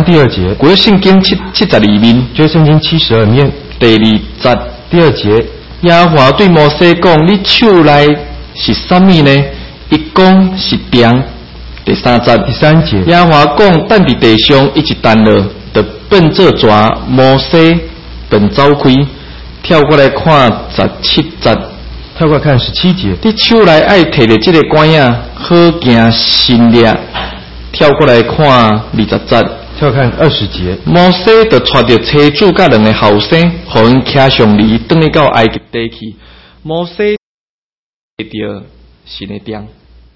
章第2节， 古约圣经72面， 旧约圣经72面， 第2节， 第2节， 耶和华对摩西讲：你手内是什么呢？伊讲是杖。第3节， 第3节， 耶和华讲：等伫地上一弹落，就变做蛇。摩西便走开，跳过来看17节。 跳过来看17节。 你手内爱摕着这个管仔，好行新力。跳过来看20节。 跳看20节。 摩西就带着妻子甲2个后生，互因骑上犁，转去到埃及地去。摩西着神的杖。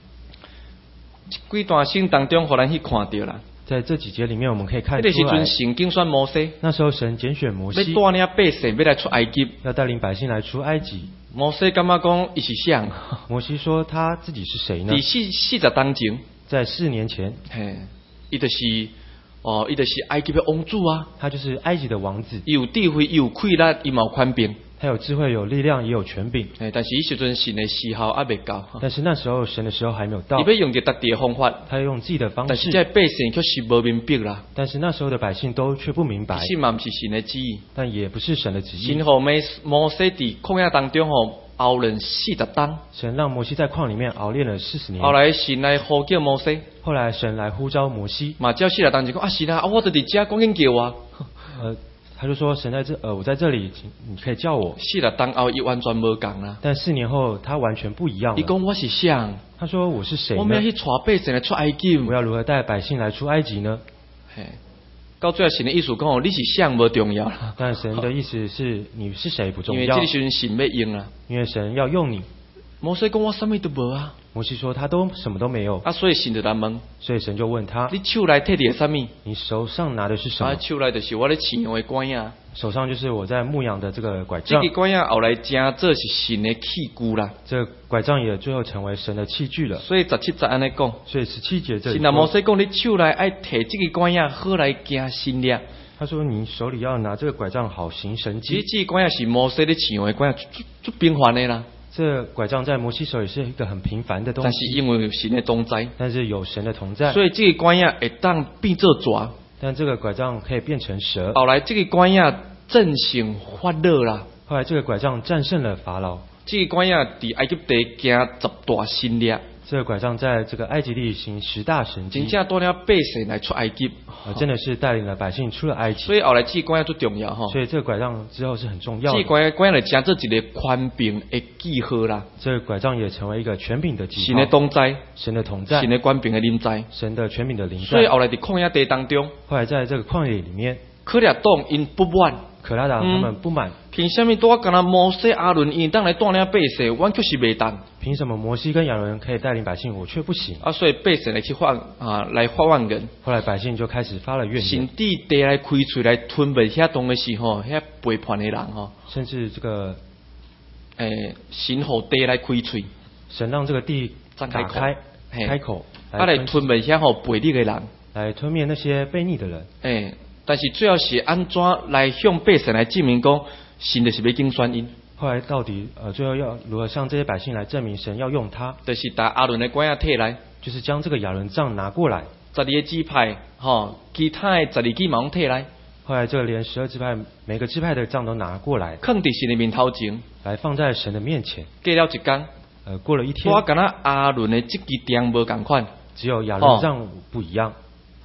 几段经当中，互咱去看到啦。 在这几节里面，我们可以看出来， 那时阵神拣选摩西， 那时候神拣选摩西， 要带领百姓要来出埃及， 要带领百姓来出埃及。 摩西感觉讲，伊是谁？ 摩西说他自己是谁呢？ 第40当前， 在4年前， 伊就是埃及的王主啊， 他就是埃及的王子， 伊有智慧，伊有气力，伊有权柄。 他有智慧，有力量，也有权柄。 但是伊时阵神的时候还未到。 但是那时候神的时候还没有到。 伊要用着特地的方法， 他用自己的方式。 但是这百姓却是无明白啦。 但是那时候的百姓都却不明白。 其实嘛不是神的旨意， 但也不是神的旨意。 神让摩西伫旷野当中熬练40天。 神让摩西在旷里面熬练了40年。 后来神来呼叫摩西。 后来神来呼召摩西。 嘛叫40天就讲神啊，我就伫遮，赶紧叫我。 他就说神在这，我在这里，你可以叫我。 40天后，伊完全无共啦。 但4年后，他完全不一样了。 伊讲我是谁？ 他说我是谁呢？ 我们要去带百姓来出埃及。 我要如何带百姓来出埃及呢？ 到最后神的意思讲，你是谁无重要啦。 但神的意思是你是谁不重要。 因为这时阵神要用啦。 因为神要用你。 摩西讲我什么都无啊。 摩西说他都什么都没有。 所以神就来问。 所以神就问他： 你手内摕的什么？ 你手上拿的是什么？ 手内就是我咧饲养的管仔。 手上就是我在牧羊的这个拐杖。 这个管仔后来正做是神的器具啦。 这个拐杖也最后成为神的器具了。 所以17节安尼讲。 所以17节这里。 神啊，摩西讲你手内爱摕这个管仔，好来行神力。 他说你手里要拿这个拐杖，好行神迹。 这个管仔是摩西咧饲养的管仔，最平凡的啦。 这拐杖在摩西手里是一个很平凡的东西， 但是因为有神的同在， 但是有神的同在， 所以这个管仔会当变做蛇。 但这个拐杖可以变成蛇。 后来这个管仔战胜法老啦。 后来这个拐杖战胜了法老。 这个管仔伫埃及地行10大神力。 这个拐杖在这个埃及地行10大神迹， 真正带领百姓来出埃及， 真的是带领了百姓出了埃及。 所以后来这个管仔最重要哈。 所以这个拐杖之后是很重要的。 这个管仔来成做一个权柄的记号啦。 这个拐杖也成为一个权柄的记号。 神的同在， 神的同在， 神的权柄的临在， 神的权柄的临在。 所以后来伫旷野地当中， 后来在这个旷野里面， 可拉党因不满。 可拉党他们不满， 凭什么多干那摩西亚伦因当来带领百姓，我却是未当？ 凭什么摩西跟亚伦可以带领百姓，我却不行？ 所以百姓来去发怨言。 后来百姓就开始发了怨言。 神地地来开嘴来吞灭遐东的时候，遐背叛的人甚至这个神互地来开嘴， 神让这个地张开口， 来吞灭遐背逆的人， 来吞灭那些悖逆的人。 但是最后是安怎来向百姓来证明讲，神就是要竞选因？ 后来到底最后要如何向这些百姓来证明神要用他？ 就是把亚伦的管仔摕来， 就是将这个亚伦杖拿过来。 12个支派，其他的12支嘛摕来。 后来这连12支派每个支派的杖都拿过来， 放在神的面头前， 来放在神的面前。 过了一天， 过了一天， 我跟那亚伦的这支杖无同款， 只有亚伦杖不一样。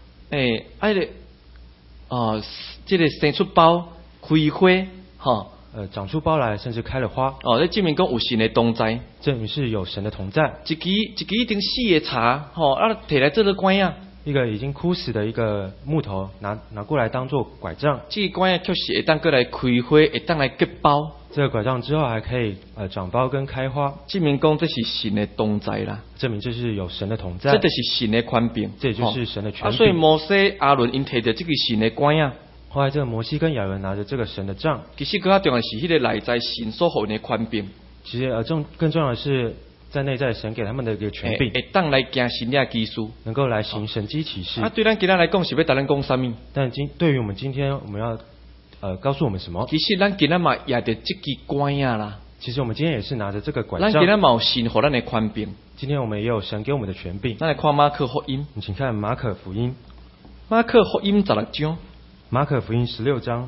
这个生出包开花， 长出包来，甚至开了花。 这证明讲有神的同在， 证明是有神的同在。 一支已经死的茶，摕来做了管仔。 一个已经枯死的一个木头拿过来当做拐杖。 这个管仔确实会当过来开花，会当来结包。 这个拐杖之后还可以长包跟开花， 证明讲这是神的同在啦。 证明这是有神的同在。 这就是神的权柄， 这也就是神的权柄。 所以摩西、亚伦因摕着这个神的管仔。 后来这个摩西跟亚伦拿着这个神的杖， 其实更加重要的是，迄个内在神所予的权柄。 其实更重要的是，在内在神给他们的一个权柄， 会当来行神力奇事， 能够来行神迹奇事。 对咱今天来讲，是要带咱讲什么？ 但对于我们今天，我们要告诉我们什么？ 其实咱今天嘛也得这支管仔啦。 其实我们今天也是拿着这个拐杖。 咱今天嘛有神给咱的权柄。 今天我们也有神给我们的权柄。 咱来看马可福音。 你请看马可福音马可福音16章， 马可福音16章，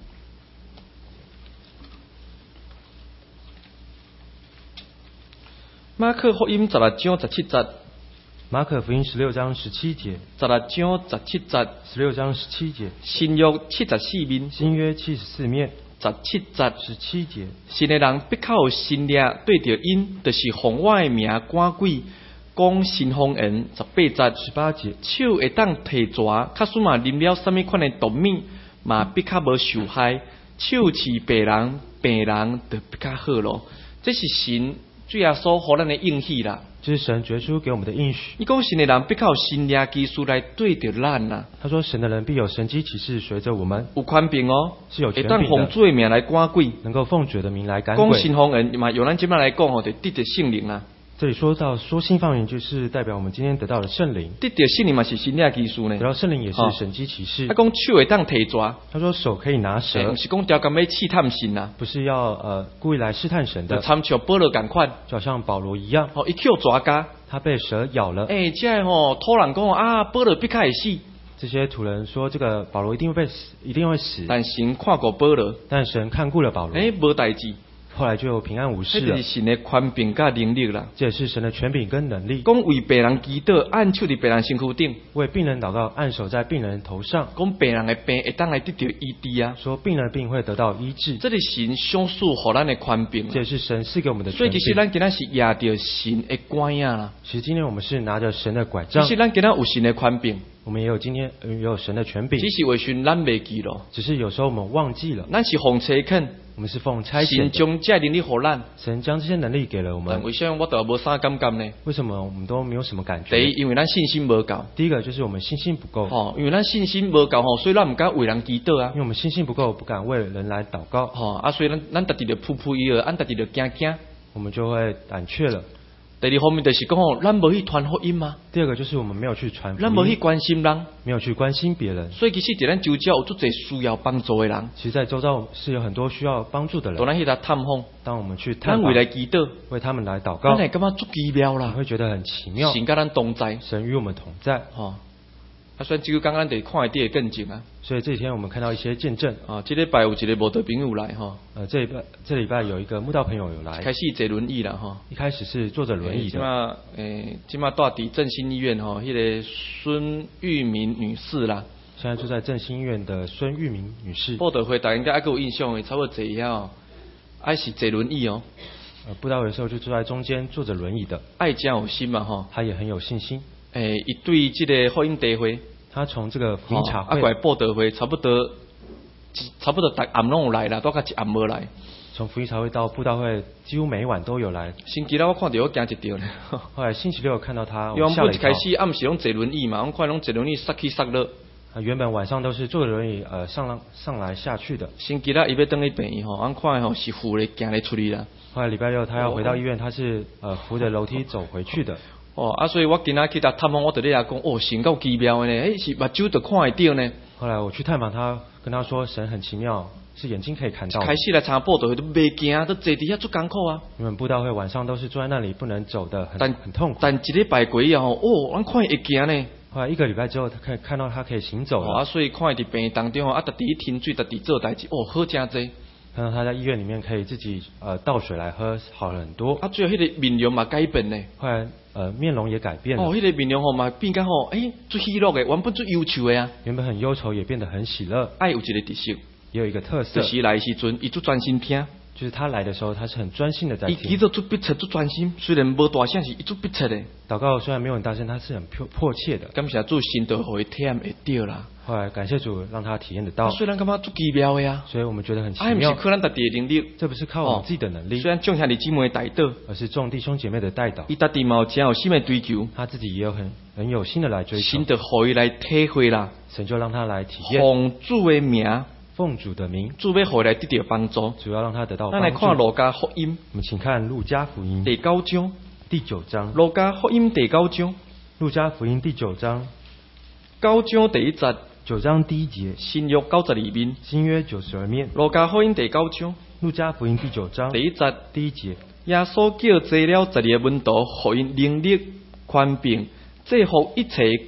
马可福音16章17節， 马可福音16章17节 16章17節， ，16章17节， 新約74面， 新约74面 17節。 17节， 神的人必靠有神力对着因，就是奉我的名赶鬼，讲新方言18節。 18节， 手会当提蛇，卡使嘛啉了什么款的毒物，嘛必较无受害。手治病人，病人就比较好咯。这是神主耶稣互咱的应许啦。 这是神决出给我们的应许。 伊讲神的人必靠有神力技术来对着咱啦， 他说：“神的人必有神迹奇事随着我们， 有权柄哦，会是有权柄的， 当奉主的名来赶鬼， 能够奉主的名来赶讲鬼。 新方言嘛，用咱即摆来讲吼，就得着圣灵啦。 这里说到说新方言，就是代表我们今天得到的圣灵， 得着圣灵嘛是神力技术呢得。到圣灵也是哦神迹奇事他。讲手会当提蛇， 他说手可以拿蛇毋，是讲条咁要试探神啦， 不是要故意来试探神就的， 参照保罗共款。 就好像保罗一样， 哦，伊捡蛇家， 他被蛇咬了。 这吼土人讲啊，保罗必较会死， 这些土人说这个保罗一定会被死，一定会死， 但神看过保罗， 但神看顾了保罗， 无代志， 后来就平安无事了这就是。神的权柄甲能力啦。 这也是神的权柄跟能力， 讲为病人祈祷，按手伫病人身躯顶， 为病人祷告，按手在病人头上， 讲病人的病会当来得到医治啊。 说病人的病会得到医治。 这是神赏赐互咱的权柄啦。 这也是神赐给我们的所以权柄。 其实咱今仔是压着神的拐啊啦。 其实今天我们是拿着神的拐杖其，实咱今仔有神的权柄， 我们也有今天也有神的权柄只，是为顺咱袂记咯。 只是有时候我们忘记了， 咱是奉差遣， 我们是奉差遣神的， 将这能力互咱， 神将这些能力给了我们。 但为什么我都无啥感觉呢？ 为什么我们都没有什么感第一， 觉？ 因为咱信心无够。 第一个就是我们信心不够， 吼，因为咱信心无够吼，所以咱毋敢为人祈祷啊因。为我们信心不够，不敢为人来祷告， 吼所以咱家己就扑扑伊个，咱家己就惊惊。 我们就会胆怯了。 第二方面就是讲吼，咱无去传福音嘛， 第二个就是我们没有去传福咱无去音， 关心人， 没有去关心别人。 所以其实伫咱周遭有足侪需要帮助的人， 其实，在周遭是有很多需要帮助的人。 当咱去他探访， 当我们去探访咱为，来祈祷， 为他们来祷告， 咱会感觉足奇妙你啦。 会觉得很奇妙。 神甲咱同在， 神与我们同在， 吼。所以只有刚刚得看一点更近啊。 所以这几天我们看到一些见证。 这礼拜有一个慕道朋友来吼， 这礼拜有一个慕道朋友有来， 开始坐轮椅啦吼。 一开始是坐着轮椅的， 即马住伫振兴医院吼，迄个孙玉明女士啦。 现在住在振兴医院的孙玉明女士。 报道会大家应该还有印象的，差不多坐一下哦，爱是坐轮椅哦， 布道会的时候就坐在中间坐着轮椅的， 爱真有心嘛吼。 他也很有信心。 伊对这个福音茶会， 他从这个福音茶会， 过来报道会，差不多逐暗拢有来啦，多较一暗无来。 从福音茶会到布道会，几乎每晚都有来。 星期六我看到我惊一跳咧， 后来星期六看到他， 因为我吓了一跳们一开。始暗时拢坐轮椅嘛，我看拢坐轮椅塞去塞落。 原本晚上都是坐着轮椅上来下去的。 星期六伊要等去病院吼，我看吼是扶咧行咧出去啦。 后来礼拜六他要回到医院，他是扶着楼梯走回去的。 所以我今仔去他探访，我就咧讲，神够奇妙的呢，是目睭就看会到呢。 后来我去探访他，跟他说神很奇妙，是眼睛可以看到的。 开始来参加报道会都袂行，都坐伫遐足艰苦啊。 你们布道会晚上都是坐在那里不能走的，很痛苦。 但一礼拜过以后，咱看会行呢。 后来一个礼拜之后，他可以看到他可以行走了。 所以看伊伫病院当中逐伫停水，逐伫做代志，好真济。 看到他在医院里面可以自己倒水来喝，好了很多。 最后迄个面容嘛改变呢。 后来面容也改变了。 迄个面容嘛变甲最喜乐的，原本最忧愁的啊。 原本很忧愁，也变得很喜乐。 爱有一个特色， 也有一个特色， 就是来时阵，伊最专心听。 就是他来的时候，他是很专心的在听。 伊祈祷最迫切、最专心，虽然无大声，是伊最迫切的。 祷告虽然没有很大声，他是很迫切的。 感谢主，神就互伊体验会到啦。 后来感谢主，让他体验得到。 虽然感觉最奇妙的呀， 所以我们觉得很奇妙。 不是靠咱家己的能力， 这不是靠我们自己的能力。 虽然众兄弟姊妹带导， 而是众弟兄姐妹的带导。 伊家己嘛有真有心的追求， 他自己也有很有心的来追求。 神就互伊来体会啦。 神就让他来体验。 奉主的名。 奉主的名， 主要互来得到帮助， 主要让他得到帮助。 咱来看路加福音， 我们请看路加福音第9章， 第9章。 路加福音第9章， 路加福音第9章 ，9章第1節 ，9章第1節， 新約92面， 新約92面。 路加福音第9章， 路加福音第9章第1節， 第1節， 耶穌叫坐了12個門徒，互因能力、權柄，制服一切鬼，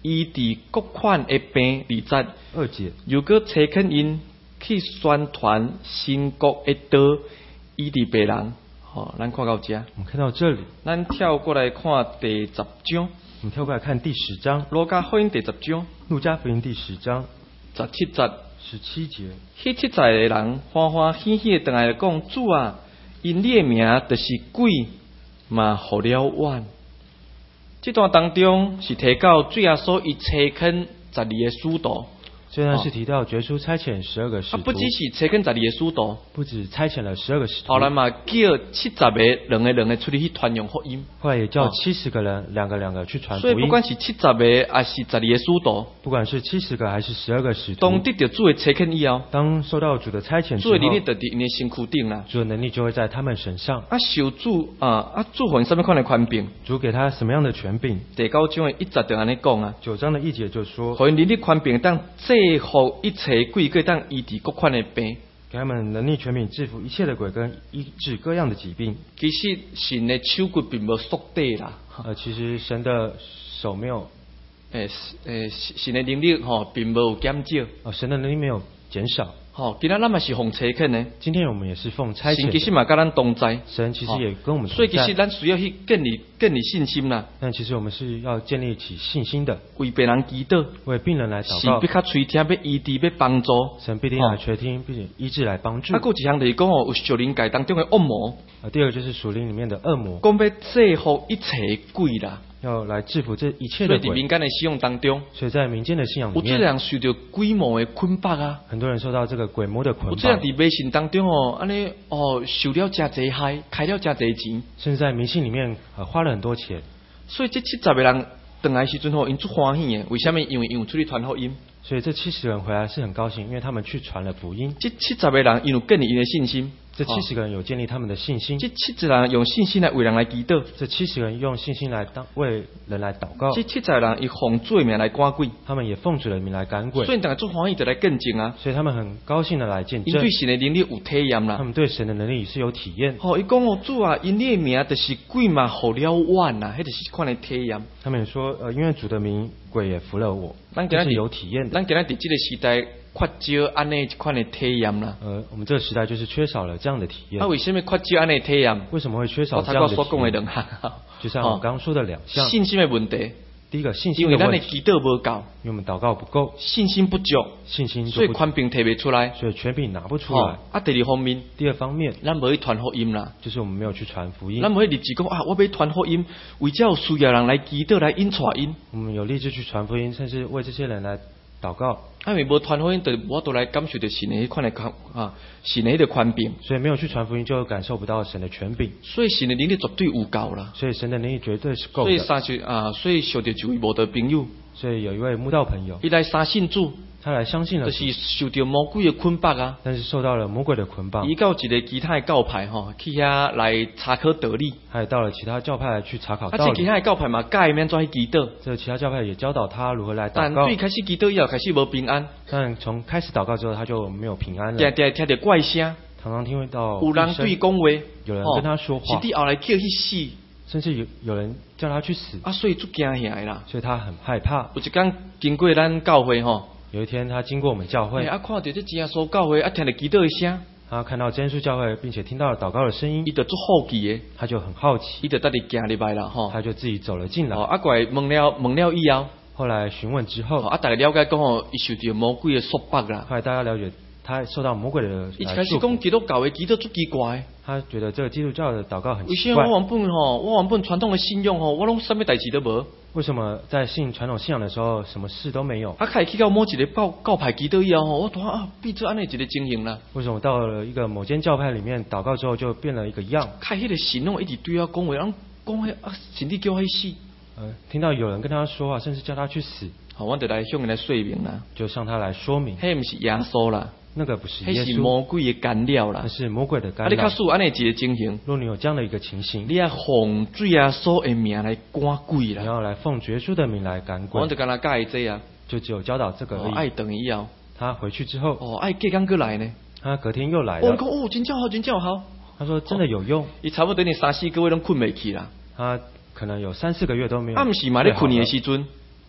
医治各款的病20。 2节， 如果查肯因去宣传新国的道，医治病人。好，咱看到这。 我们看到这里， 咱跳过来看第10章， 我们跳过来看第10章， 路加福音第10章路加福音第10章 17节。 17节， 迄7载的人欢欢喜喜的回来讲：主啊，因你的名就是鬼嘛，互了冤。这段当中是提到主耶稣伊差遣12个使徒。 虽然是提到耶稣差遣12个使徒， 不只是差遣12个使徒， 不止差遣了12个使徒， 后来嘛叫70个两个出去传扬福音。 后来也叫70个人两个去传福音。 所以不管是70个还是12个使徒， 不管是70个还是12个使徒， 当得到主的差遣以后， 当受到主的差遣之后， 主的能力就伫因的身躯顶啦。 主的能力就会在他们身上。 受主主给什么款的权柄？ 主给他什么样的权柄？ 第9章的1节就安尼讲啊。 9章的1节就说， 给因能力权柄，当制服一切鬼，可以当医治各款的病。 给他们能力权柄，制服一切的鬼，跟医治各样的疾病。 其实神的手骨并无缩短啦。 其实神的手没有， 神的能力并无有减少。 神的能力没有减少。 今仔咱嘛是奉差遣的， 今天我们也是奉差遣。 神其实嘛跟咱同在， 神其实也跟我们同在。 所以其实咱需要去建立信心啦。 但其实我们是要建立起信心的， 为病人祈祷， 为病人来祷告。 神必较垂听，要医治，要帮助。 神必定来垂听，并且医治来帮助。 还有一项就是讲有属灵界当中的恶魔。 第二个就是属灵里面的恶魔， 讲要制服一切鬼啦。 要来制服这一切的鬼。 所以在民间的信仰当中， 所以在民间的信仰里面， 有这样受到鬼魔的捆绑啊。 很多人受到这个鬼魔的捆绑。 有这样在迷信当中安尼受了真济害，开了真济钱。 甚至在迷信里面花了很多钱。 所以这70个人回来时阵因足欢喜的，为什么？因为出去传福音。 所以这70个人回来是很高兴，因为他们去传了福音。 这70个人因有建立因的信心。 这70个人有建立他们的信心。 这70个人用信心来为人来祈祷。 这70个人用信心来为人来祷告。 这70个人以奉主的名来赶鬼。 他们也奉主的名来赶鬼。 所以大家足欢喜就来见证啊。 所以他们很高兴的来见证。 因对神的能力有体验啦。 他们对神的能力是有体验。 伊讲主啊，因你的名就是鬼嘛，互了冤呐，迄就是款的体验。 他们也说，因为主的名，鬼也服了我。这是有体验的。 咱今仔在这个时代缺少安尼一款的体验啦。 我们这个时代就是缺少了这样的体验。 为什么缺少安尼的体验？ 为什么会缺少这样的体验？ 我所讲的2项， 就像我刚刚说的2项。 信心的问题。 第一个信心的问题。 因为咱的祈祷无够， 因为我们祷告不够， 信心不足，所以权柄提不出来， 所以权柄拿不出来。 第二方面，咱无去传福音啦， 就是我们没有去传福音。 咱无去立志讲我要传福音，为这有需要人来祈祷来引带因。 我们有立志去传福音，甚至为这些人来祷告。 因为无传福音，我都来感受到神的款的神的权柄。 所以没有去传福音，就感受不到神的权柄。 所以神的能力绝对有够啦。 所以神的能力绝对是够的。 所以受到一位无道朋友。 所以有一位慕道朋友， 他来相信主。 他来相信了， 就是受到魔鬼的捆绑啊！ 但是受到了魔鬼的捆绑。 伊到一个其他的教派去遐来查考道理。 还到了其他教派去查考道理。 这其他的教派嘛，教伊免怎去祈祷。 这其他教派也教导他如何来祷告。 但对开始祈祷以后，开始无平安。 但从开始祷告之后，他就没有平安了。 听到怪声， 常常听到有人对讲话， 有人跟他说话， 甚至后来叫去死， 甚至有人叫他去死。 所以足惊吓啦。 所以他很害怕。 有一天经过咱教会有一天，他经过我们教会， 看到这耶稣教会，听到祈祷的声， 他看到真耶稣教会，并且听到了祷告的声音， 伊就足好奇的， 他就很好奇， 伊就自己行入来了， 他就自己走了进来。 过来问了以后， 后来询问之后， 大家了解讲伊受到魔鬼的束缚啦。 后来大家了解他受到魔鬼的一开始讲基督教的祈祷足奇怪， 他觉得这个基督教的祷告很奇怪。为什么我原本传统的信仰我拢什么代志都无？ 为什么在信传统信仰的时候，什么事都没有？ 开始去到某一个教派祈祷以后我突然变做安尼一个情形啦。 为什么到了一个某间教派里面祷告之后就变了一个样？ 开迄个神拢一直对我讲话，讲迄甚至叫我死。 听到有人跟他说话，甚至叫他去死。 我就来向人来说明啦， 就向他来说明。 迄不是耶稣啦。 那个不是耶稣， 那是魔鬼的干扰啦。 那是魔鬼的干扰。 你假使安尼一个情形， 若你有这样的一个情形， 你要奉主耶稣的名来赶鬼啦。 你要来奉耶稣的名来赶鬼。 我就跟他教这样， 就只有教导这个而已。 爱等以后， 他回去之后， 爱隔天过来呢。 他隔天又来了。 我讲真叫好，真叫好。 他说真的有用。 伊差不多你3-4个月拢困袂去啦。 他可能有3-4个月都没有。 暗时嘛，你困的时阵。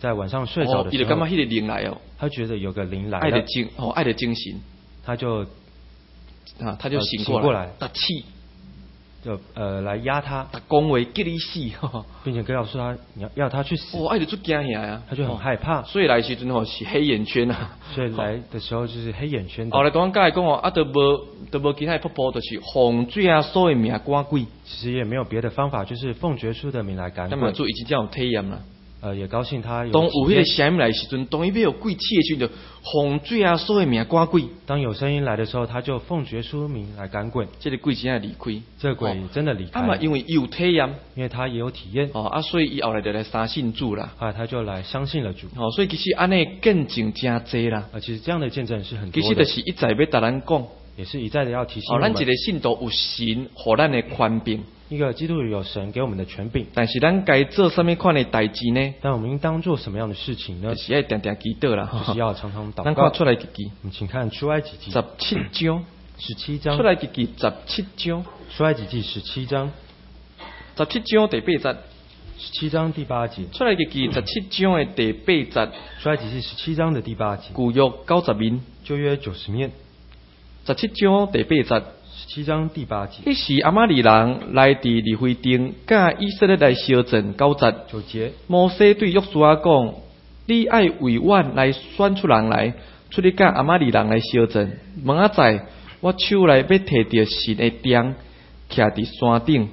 在晚上睡着的伊时候， 就感觉迄个灵来哦， 他觉得有个灵来了， 爱的精爱的精神他就啊，他就醒醒过来打气， 来压他， 打恭维激你死， 并且告诉他要他去死， 爱就出惊吓呀， 他就很害怕， 所以来时阵是黑眼圈啊， 所以来的时候就是黑眼圈的。 后来刚刚讲哦，都无其他瀑布，就是洪水啊，所的命赶鬼。 其实也没有别的方法，就是奉爵书的名来赶鬼。 那么做已经这样体验啦。 也高兴他有当有体验。 迄个声音来的时阵，当伊要有鬼气的时阵，就洪水啊，所的命赶鬼。 当有声音来的时候，他就奉爵书名来赶鬼。 这个鬼真的离开。 这个鬼真的离开。 嘛，因为有体验， 因为他也有体验。 所以伊后来就来相信主啦。 后来他就来相信了主。 所以其实安尼见证真多啦。 其实这样的见证是很多的。 其实就是一再要甲咱讲。 也是一再的要提醒我们。 咱一个信徒有神，互咱的权柄。 一个基督徒有神给我们的权柄。 但是咱该做什么款的代志呢？ 但我们应当做什么样的事情呢？ 就是要常常祈祷啦， 就是要常常祷告。 咱看出来记记。 我们请看出埃及记 17章。 17章。 出来记记17章。 出埃及记17章。 17章第8節。 17章第8節。 出來記記17章的第8節。 出埃及記17章的第8節。 舊約90面。 舊約90面。 17章第8節。 17章第8節。 迄時亞瑪利人來佇利非定，甲以色列來相爭9節。 9節。 摩西對約書亞講：你愛為我來選出人來，出去甲亞瑪利人來相爭。明仔載，我手內要摕着神的杖，徛佇山頂。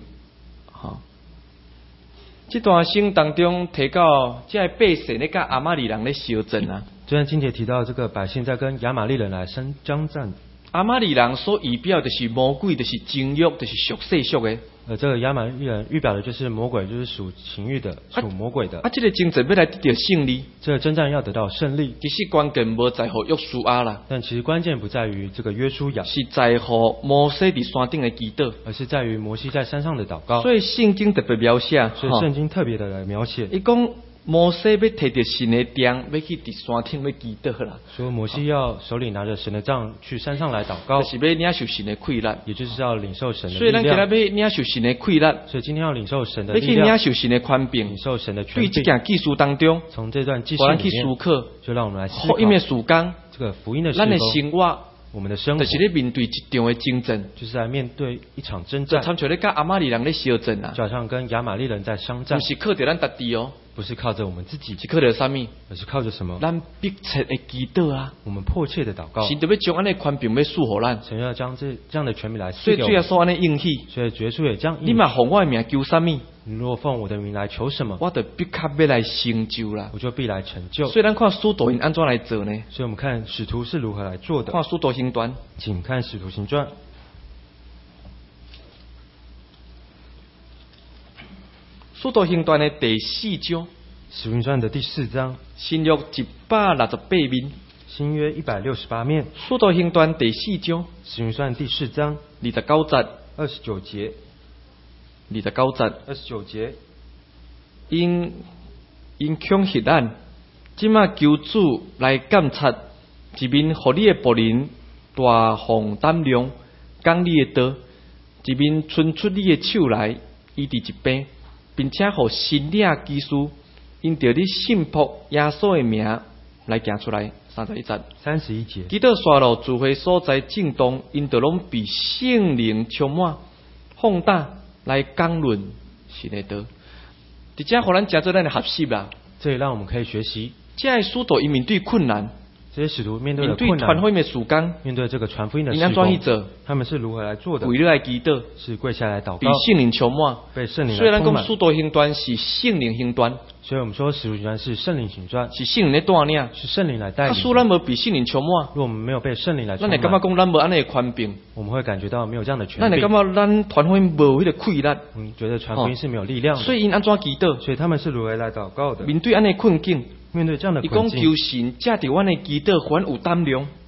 這段聖經當中提到，這百姓咧甲亞瑪利人咧相爭啊。 這段經節提到，這個百姓在跟亞瑪利人來爭戰。亞瑪利人所預表的是魔鬼，就是情慾，就是屬世俗的。 這個亞瑪利人預表的就是魔鬼，就是屬情慾的，屬魔鬼的。 這個爭戰要來得到勝利， 這個爭戰要得到勝利。 其實關鍵無在乎約書亞啦， 但其實關鍵不在於這個約書亞， 是在乎摩西喺山頂的祈禱， 而是在於摩西在山上的禱告。 所以聖經特別描寫， 所以聖經特別的來描寫。 伊講摩西要摕着神的杖，要去佇山頂要祈禱啦。 說摩西要手裡拿着神的杖去山上來禱告， 就是要領受神的快樂， 也就是要領受神的力量。 所以咱今日要領受神的快樂， 所以今天要領受神的力量， 要去領受神的權柄， 領受神的權柄。 對這件記述當中， 從這段記述裡面，就讓我們來思考福音的事工， 這個福音的事咱的生活。 我們的生活就是咧面對一場的爭戰， 就是在面對一場爭戰， 就參像咧跟亞瑪利人咧相爭啊， 就好像跟亞瑪利人在相戰， 不是靠着咱家己哦， 不是靠着我們自己， 是靠着啥物？ 而是靠着什麼？ 咱迫切的祈禱啊， 我們迫切的禱告， 神就要將安尼權柄要賜予咱， 神要將這樣的權柄來賜給我們， 所以主耶穌安尼應許， 所以耶穌也這樣應許， 你嘛奉我的名求啥物？ 你若奉我的名來求什麼， 我就必刻要來成就啦， 我就必來成就。 所以咱看使徒因安怎來做呢？ 所以我們看使徒是如何來做的。 看使徒行傳， 請看使徒行傳。 使徒行傳的第4章， 使徒行傳的第4章， 新約168面， 新約168面。 使徒行傳第4章， 使徒行傳第4章 29節 ，29節。 29節，因恐嚇咱，即馬求主來監察，一面互你的僕人大方膽量，講你的道，一面伸出你的手來醫治疾病，並且互神領基礎，因着你信服耶穌的名來行出來。31節，基督刷路聚會所在正當，因着攏被聖靈充滿，放膽來講論神的道，直接互咱加做咱的學習啦。 這裡讓我們可以學習。 這些使徒因面對困難， 這些使徒面對的困難， 傳福音的事工， 面對這個傳福音的事工，他們是如何來做的？ 跪下來祈禱， 是跪下來禱告， 被聖靈充滿， 被聖靈來充滿。 雖然講使徒行傳是聖靈行傳， 所以我們說使徒行傳是聖靈行傳， 是聖靈來帶領， 是聖靈來帶領。 雖然沒被聖靈充滿， 如果我們沒有被聖靈來充滿， 咱會感覺講咱沒安尼的權柄， 我們會感覺到沒有這樣的權柄。 咱會感覺咱傳福音無迄個氣力， 覺得傳福音是沒有力量的。 所以因安怎祈禱？ 所以他們是如何來禱告的？ 面對安尼困境， 面對這樣的困境， 伊講求神借着阮的祈禱，還有膽量。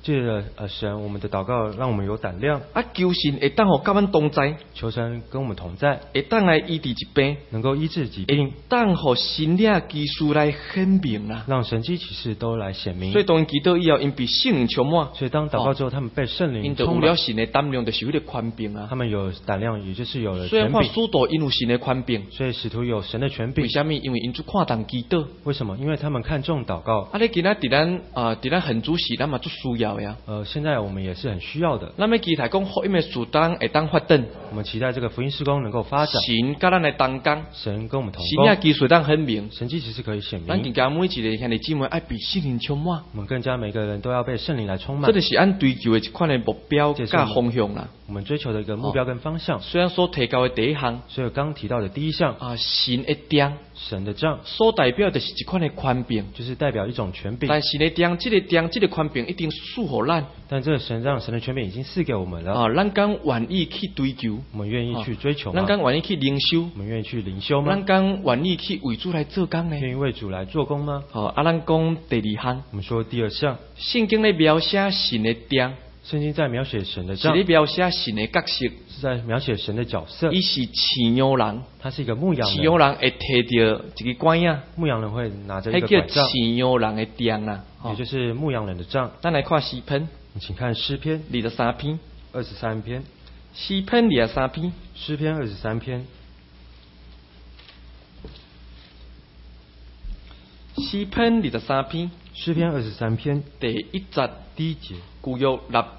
借着神我们的祷告，让我们有胆量， 啊，求神会当互甲阮同在， 求神跟我们同在， 会当来医治疾病， 能够医治疾会病， 当互神力技术来显明啦。 让神迹奇事都来显明。 所以当因祈祷以后，因被圣灵充满， 所以当祷告之后，他们被圣灵因就有充满了，神的胆量，就是有迄个权柄啊。 他们有胆量，也就是有了所以看权柄。 使徒因有神的权柄， 所以使徒有神的权柄为，什么？因为因主看重祈祷。 为什么？因为他们看重祷告。 啊，你今仔伫咱很主时，咱嘛最需要呀。 现在我们也是很需要的。 咱要期待讲福音的事当会当发展， 我们期待这个福音事工能够发展， 神甲咱来同工， 神跟我们同神也工， 技术当显明。 神迹其实可以显明。 咱更加每一个兄弟姊妹爱被圣灵充满， 我们更加每个人都要被圣灵来充满这，就是咱追求的一款的目标这是甲方向啦。 我们追求的一个目标跟方向。 虽然所提到的第一项所以刚刚提到的第一项， 啊，神的杖神的杖， 所代表的是一款的权柄， 就是代表一种权柄。 但是呢，这个权柄一定赐予咱但这个神的权柄已经赐给我们了， 啊，咱敢愿意去追求， 我们愿意去追求吗？ 咱敢愿意去灵修， 我们愿意去灵修吗咱？敢愿意去为主来做工呢？ 愿意为主来做工吗？ 好，啊，咱讲第二项， 我们说第二项， 圣经咧描写神的杖， 圣经在描写神的杖， 是咧描写神的角色， 是在描写神的角色。 伊是饲养人， 他是一个牧羊饲养人， 人会摕着一个管啊， 牧羊人会拿着一迄叫个拐杖， 饲养人的杖啦。 也就是牧羊人的杖。 咱来看诗篇请看诗篇 23篇， 23篇， 诗篇23篇， 诗篇23篇， 诗篇23篇诗篇23篇第一节， 第一节， 旧约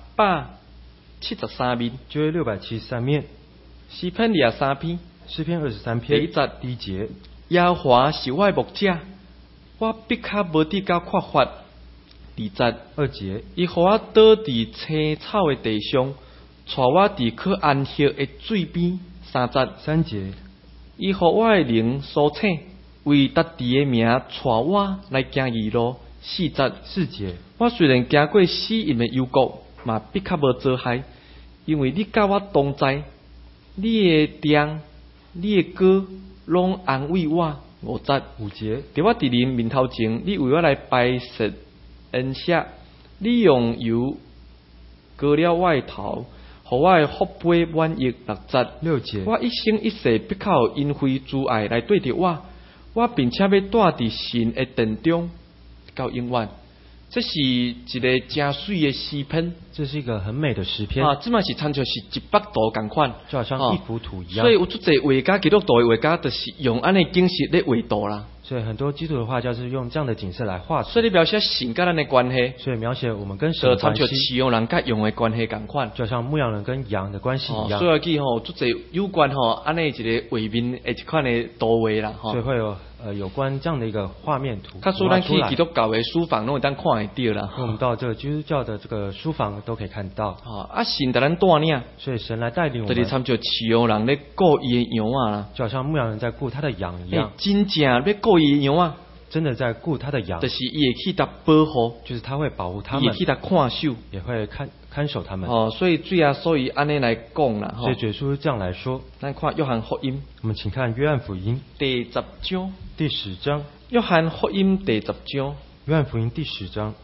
673面， 旧约673面， 诗篇23篇诗篇23 第一篇节， 第一节， 耶和华是我的牧者，我必较无得到缺乏。2节， 二节， 伊互我倒伫青草的地上，带我伫可安息的水边。3节， 三节， 伊互我的灵苏醒，为达地的名带我来行义路。4节， 四节， 我虽然行过死荫的幽谷，嘛必较无遭害，因为你甲我同在，你的杖、你的歌拢安慰我。5节， 五节， 伫我伫恁面头前，你为我来摆设恩赦，你用油膏了我的头，互我的福杯满溢。6节， 六节， 我一生一世必靠有恩惠慈爱来对着我并且要住伫神的殿中到永远。这是一个真水的诗篇这是一个很美的诗篇， 啊，这嘛是参照是一幅图共款， 就好像一幅图一样所以有出侪画家，基督徒的画家，就是用安尼景色咧画图啦。 所以很多基督的画家是用这样的景色来画出， 所以你描写神甲咱的关系， 所以描写我们跟神就参照的关系， 饲养人甲羊的关系共款。 就好像牧羊人跟羊的关系一样所，以记吼，出侪有关安尼一个画面的一款的图画啦所以会有关这样的一个画面图较使画出来咱去基。督教的书房拢会当看会到啦。 我们到这个基督教的这个书房都可以看到， 神在咱带领， 所以神来带领我们， 就是参照饲养人咧顾伊的羊啊啦。 就好像牧羊人在顾他的羊一样， 真正要顾伊的羊啊， 真的在顾他的羊就，是伊会去搭保护， 就是他会保护他们伊会，去搭看守。 也会看守他们。 所以主要所以安尼来讲啦， 所以耶稣这样来说， 咱看约翰福音我们请看约翰福音第10章， 第10章， 约翰福音第10章， 约翰福音第10章，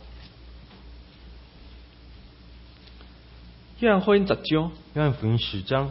约翰福音10章， 约翰福音10章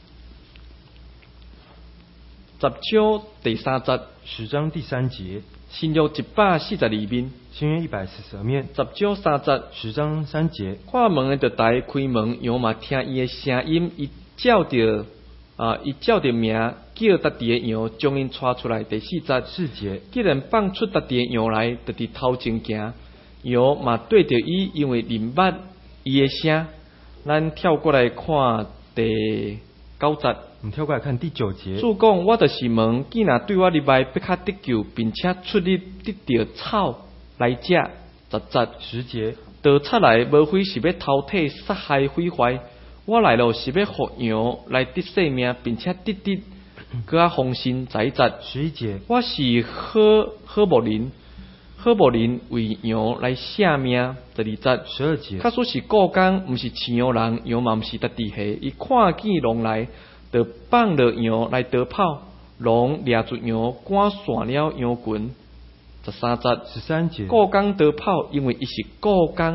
10章第3節， 10章第3节， 新約142面， 新约142面， 10章3節， 10章3节， 看門的就大開門，羊嘛聽伊的聲音，伊照着名叫達地的羊，將因帶出來。第4節， 4节， 既然放出達地的羊來，就佇頭前行，羊嘛對着伊，因為認捌伊的聲。咱跳過來看第9節。 我们跳过来看第9节， 主講，我就是門，既然對我入來，必較得救，並且出入得着草來食。10節， 10节， 盜出來，無非是要偷摕、殺害、毀壞。我來了是要互羊來得性命，並且得更加豐盛。11節， 11节， 我是好牧人，好牧人為羊來捨命。12節， 12节， 假使是雇工，毋是飼養人，羊嘛毋是得地下，伊看見狼來，就放落羊來逃跑，狼掠住羊，趕散了羊群。13節， 13节， 雇工逃跑，因為伊是雇工，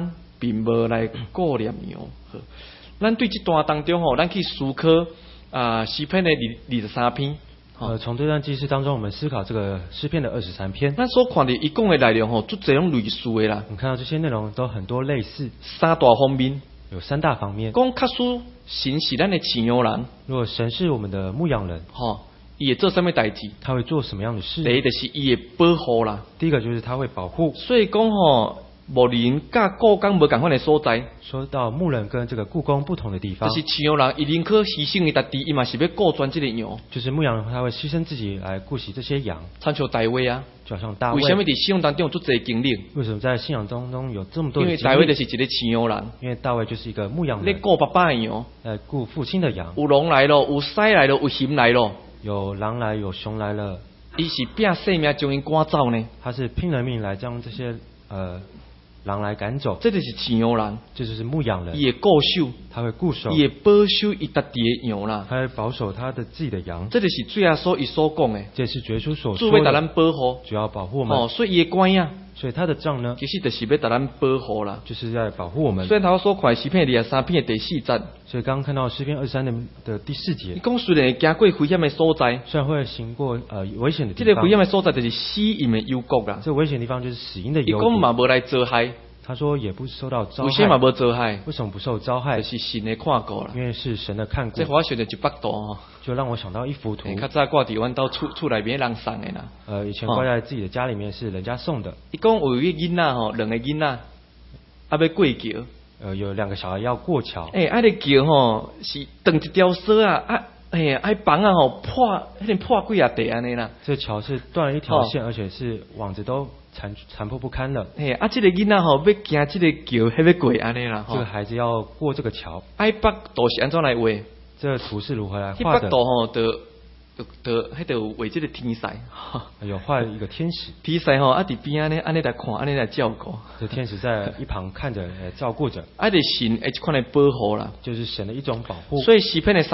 并无来顾念羊。好，咱对这段当中吼，咱去思考诗篇的23篇。 从这段记事当中，我们思考这个诗篇的23篇。 咱所看的伊讲的内容吼，足侪种类似的啦。 你看到这些内容都很多类似， 三大方面， 有3大方面。 讲卡属神是咱的饲养人， 如果神是我们的牧羊人， 伊会做什么代志？ 他会做什么样的事？ 第一就是伊会保护啦。 第一个就是他会保护。 所以讲牧人甲故宫无共款的所在。 说到牧人跟这个故宫不同的地方， 就是饲养人伊宁可牺牲伊家己，伊嘛是要顾全这个羊。 就是牧羊人他会牺牲自己来顾惜这些羊， 参像大卫啊， 就好像大卫。 为什么在信仰当中有足侪经历？ 为什么在信仰当中有这么多的经历？ 因为大卫就是一个饲养人， 因为大卫就是一个牧羊人， 咧顾爸爸的羊， 顾父亲的羊。 有狼来了，有狮来了，有熊来了， 有狼来，有熊来了， 伊是拼性命将伊赶走呢。 他是拼了命来将这些狼来赶走。 这就是饲养人， 这就是牧羊人。 伊会固守， 他会固守， 伊会保守伊家己的羊啦。 他会保守他的自己的羊。 这就是主耶稣伊所讲的， 这是耶稣所说的。 主要把咱保护， 主要保护我们。 所以伊的官呀， 所以他的杖呢， 其实就是要把咱保护啦， 就是要保护我们。 虽然他所看诗篇23篇的第4节， 所以刚刚看到诗篇23的第4节， 伊讲虽然会经过危险的所在， 虽然会行过危险的地方， 这个危险的所在就是死荫的幽谷啦。 这危险的地方就是死荫的幽谷。 伊讲嘛无来遭害。 他说也不受到遭害。 为什么无遭害？ 为什么不受遭害？ 就是神的看过啦。 因为是神的看顾。 这我想到一幅图就让我想到一幅图。 较早挂伫阮兜厝内面人送的啦。 以前挂在自己的家里面是人家送的。 伊讲有一个囡仔2个囡仔要过桥。 有2个小孩要过桥。 那个桥是断一条绳啊，绑啊破，破几啊地安尼啦。 这桥是断了一条线，而且是网子都残破不堪了。 这个囡仔要行这个桥，还要过安尼啦。 这个孩子要过这个桥。 幅图是安怎来画？ 这个图是如何来画的？ 这幅图迄有画这个天使， 有画一个天使。 天使伫边安尼来看，安尼来照顾。 这天使在一旁看着，照顾着。 就神一款的保护啦， 就是神的一种保护。 所以诗篇的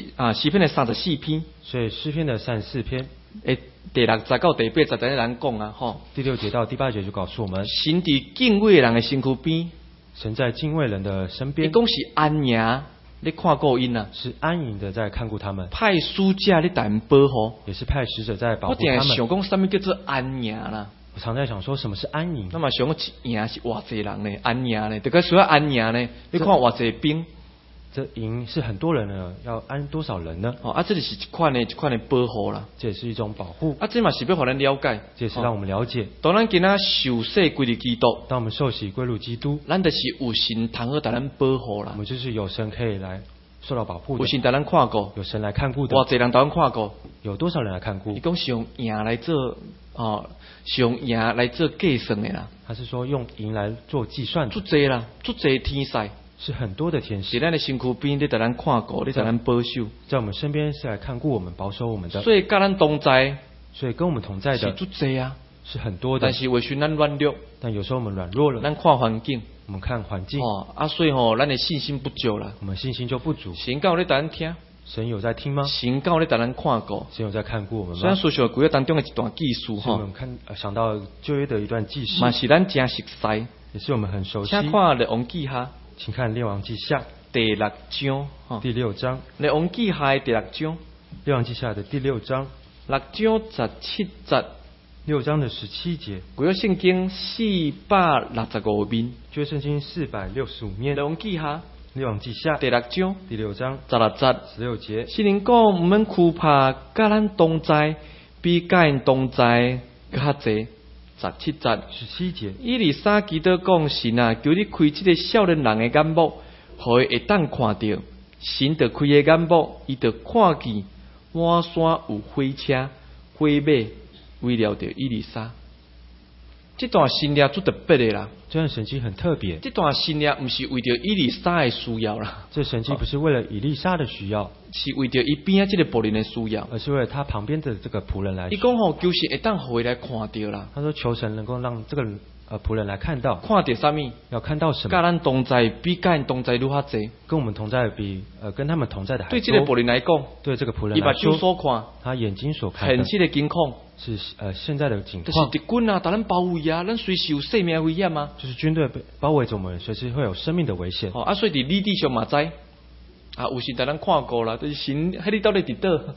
34篇， 所以诗篇的34篇， 第6节到第8节在咱讲啊， 第6节到第8节就告诉我们， 神伫敬畏人的身躯边， 神在敬畏人的身边。 伊讲是安营，你看顾因啊， 是安营的在看顾他们， 派使者你带人保护， 也是派使者在保护他们。 我常想讲什么叫做安营啦？ 我常在想说什么是安营？ 那么想一营是偌济人呢？安营呢？这个需要安营呢？你看偌济兵？ 这营是很多人呢，要安多少人呢？ 这里是一款的保护啦， 这也是一种保护。 这嘛是要让咱了解， 这也是让我们了解。 当咱今仔受洗归入基督， 当我们受洗归入基督， 咱就是有神通好带咱保护啦。 我们就是有神可以来受到保护的， 有神带咱看顾， 有神来看顾的。 偌济人带咱看顾， 有多少人来看顾？ 伊讲是用营来做是用营来做计算的啦。 他是说用营来做计算的。 足济啦，足济天使。 是很多的天使， 是咱的身躯边，你带咱看顾，你带咱保守， 在我们身边是来看顾我们、保守我们的。 所以跟咱同在， 所以跟我们同在的是足济啊， 是很多的。 但是为许咱软弱， 但有时候我们软弱了， 咱看环境， 我们看环境， 所以咱的信心不足啦， 我们信心就不足。 神教你带咱听， 神有在听吗？ 神教你带咱看顾， 神有在看顾我们吗？ 虽然所学古约当中的一段记述我们想到旧约的一段记事， 嘛是咱真熟悉， 也是我们很熟悉。 请看列王记下。 请看《列王记下》 第6章， 第6章。 列王记下的第6章， 列王记下的第6章 ，6章17节 ，6章的17节。 古约圣经465面， 旧约圣经465面。 列王记下， 列王记下第6章， 第6章 16节 ，16节。 圣灵讲，毋免惧怕，甲咱同在，比甲因同在较济。17节 ，17节。 以利沙祈祷讲，神啊，求你开这个少年人的眼目，互伊会当看到。神就开个眼目，伊就看见满山有火车、火马，围绕着以利沙。这段信念最特别的啦， 这段神迹很特别。 这段信念不是为着以利沙的需要啦， 这神迹不是为了以利沙的需要， 是为着伊边这个仆人的需要， 而是为了他旁边的这个仆人来。 伊讲求神会当互伊来看到啦。 他说求神能够让这个仆人来看到。 看到什么？ 要看到什么？ 甲咱同在比甲因同在愈较济。 跟我们同在比跟他们同在的还多。 对这个仆人来讲， 对这个仆人来说， 伊目睭所看， 他眼睛所看现实的境况， 是现在的情就是况， 敌军啊，把咱包围啊，咱随时有生命危险啊。 就是军队被包围着我们，随时会有生命的危险。 啊，所以伫理智上嘛知，啊，有时带咱看过啦，就是神，迄你到底伫倒？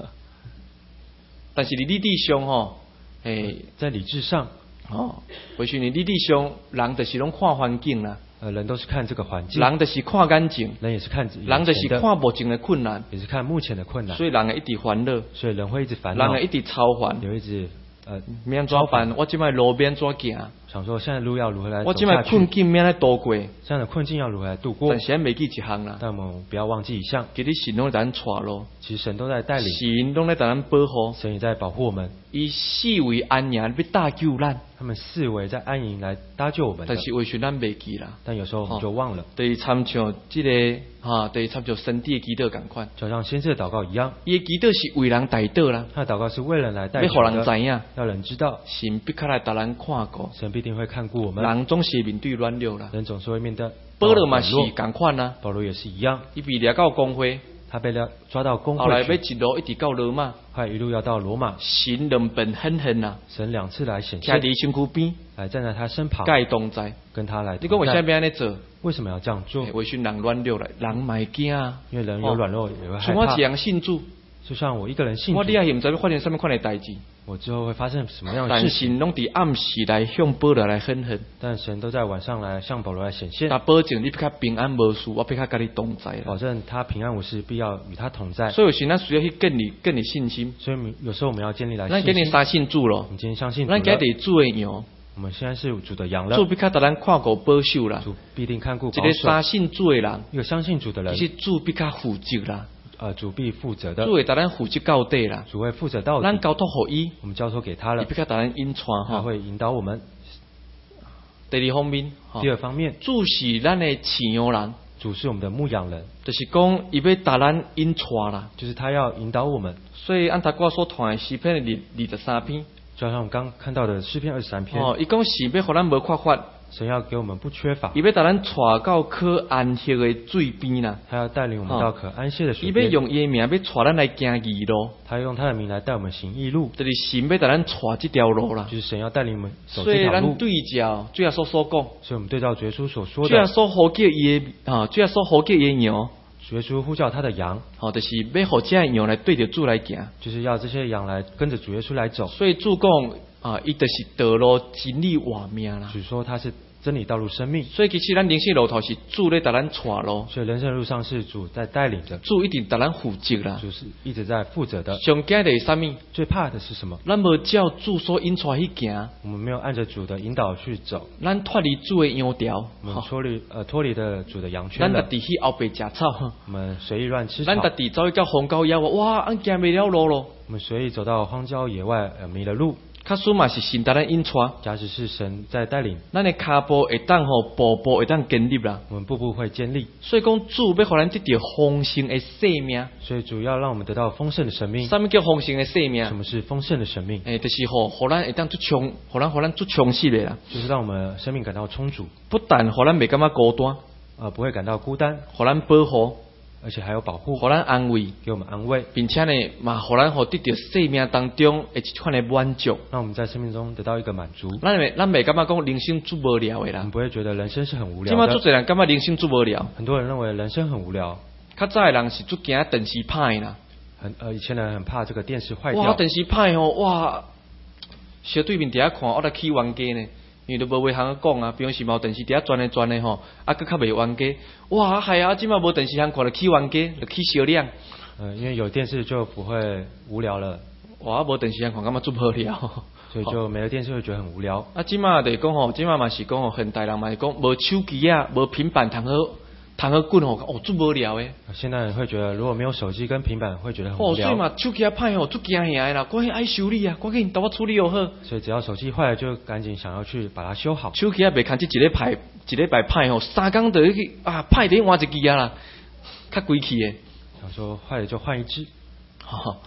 但是伫理智上在理智上， 为什么理智上人就是拢看环境啦？ 人都是看这个环境， 人就是看眼睛， 人也是看人就是看目前的困难， 也是看目前的困难， 所以人会一直烦恼， 所以人会一直烦恼， 人会一直操烦， 有一直免怎办？我即摆路边怎行？ 想说现在路要如何来我即摆走下去？ 困境免来度过， 这样的困境要如何来度过？ 但是咱袂记一项啦。 但我们不要忘记一项， 其实神拢在咱带路， 其实神都在带领， 神拢在咱保护， 神也在保护我们。 伊四围安营要搭救咱， 他们四围在安营来搭救我们的， 但是为什么咱袂记啦？ 但有时候我们就忘了。 就是参像这个就是参像神帝的祈祷共款， 就像先知的祷告一样， 伊的祈祷是为人代祷啦， 他的祷告是为人来代要互求的， 人知影， 要人知道， 神必较来带咱看过， 神必定会看顾我们。 人总是面对软弱啦， 人总是会面对保罗嘛是共款啦， 保罗也是一样， 伊被抓到公会， 他被抓到公后来要会去， 一路一直到罗马， 后来一路要到罗马， 神两遍狠狠啦， 神2次来显徛现， 伫身躯边， 来站在他身旁， 甲伊同在。 跟他来你讲为同在。 啥要安尼做？ 为什么要这样做？ 为什么人软弱啦？人嘛会惊啊， 因为人有软弱，也会害怕像我一。样信主， 就像我一个人信主我，你也毋知要发生什么款的代志， 我之后会发生什么样的但事情？ 神拢伫暗时来向保罗来狠狠， 但神都在晚上来向保罗来显现， 但保证你比较平安无事，我比较甲你同在啦。 保证他平安无事，必要与他同在。 所以有时咱需要去建立信心。 所以有时候我们要建立来咱信心。 今日相信主咯我，们今天相信主咱今日了， 伫主的羊， 我们现在是主的羊了主，必较甲咱看顾保守啦。 主必定看顾一个保守。 相信主的人， 一个相信主的人其，实主必较负责啦， 主必负责的主，会甲咱负责到底啦。 主会负责到底。 咱交托互伊， 我们交托给他了伊必，较甲咱引传吼。 他会引导我们。 第二方面，吼第二方面， 主是咱的饲养人， 主是我们的牧羊人， 就是讲伊要带咱引传啦。 就是他要引导我们。 所以按他我所传的诗篇的23篇， 就像我们刚看到的诗篇23篇， 伊讲是要互咱无缺乏， 神要给我们不缺乏伊，要带咱带到可安息的水边啦。 他要带领我们到可安歇的伊要水边， 用伊的名要带咱来行义路， 他用他的名来带我们行义路， 就是神要带咱带这条路啦。 就是神要带领我们走所以这条路。 咱对照主耶稣所讲， 所以我们对照主耶稣所说主耶的， 稣呼叫伊的主耶稣呼叫伊的羊， 主耶稣呼叫他的羊， 就是要互这羊来对着主来行。 就是要这些羊来跟着主耶稣来走。 所以主讲伊就是道路、真理、活命啦。 主说他是真理、道路、生命， 所以其实咱人生路途是主咧带咱带路， 所以人生的路上是主在带领着， 主一定带咱负责啦。 主是一直在负责的。 上惊的是啥物？ 最怕的是什么？ 咱无照主所引出去行， 我们没有按着主的引导去走， 咱脱离主的羊条， 我们脱离了主的羊圈了。 咱家己去后背食草， 我们随意乱吃草咱，家己走去到荒郊野外，哇，俺行袂了路咯。 我们随意走到荒郊野外，迷了路。 卡数嘛是神带咱引出， 假使是神在带领， 咱的骹步会当步步会当建立啦。 我们步步会坚立。 所以讲主要互咱得到丰盛的生命。 所以主要让我们得到丰盛的生命。 啥物叫丰盛的生命？ 什么是丰盛的生命？ 就是互咱会当足充，互咱足充实的啦。 就是让我们生命感到充足， 不但互咱袂感觉孤单， 不会感到孤单， 互咱保护， 而且还有保护， 互咱安慰， 给我们安慰， 并且呢，嘛互咱得到生命当中的一款的满足。 让我们在生命中得到一个满足。 咱袂感觉讲人生足无聊的啦我们。不会觉得人生是很无聊即马足的。 侪人感觉人生足无聊， 很多人认为人生很无聊， 较早的人是足惊电视歹啦。 以前人很怕这个电视坏哇， 掉， 电视歹哇，小对面伫遐看，我来起冤家呢。因为都无话通讲啊，比方是冇电视伫遐转来转的吼，佫较袂冤家。哇，系啊，即马无电视通看，就起冤家，就起小亮。 因为有电视就不会无聊了， 哇，无电视通看，感觉足无聊。 所以就没了电视会觉得很无聊。 即马就是讲吼，即马嘛是讲吼，现代人嘛是讲无手机啊，无平板通好滚吼，足无聊诶。 现代人会觉得如果没有手机跟平板会觉得很无聊， 所以嘛手机啊歹吼，足惊吓诶啦，赶紧爱修理啊，赶紧等我处理又好。 所以只要手机坏了就赶紧想要去把它修好。 手机啊袂堪一礼拜歹吼，3工就去歹得换一支啊啦，较贵气诶。 想说坏了就换一只。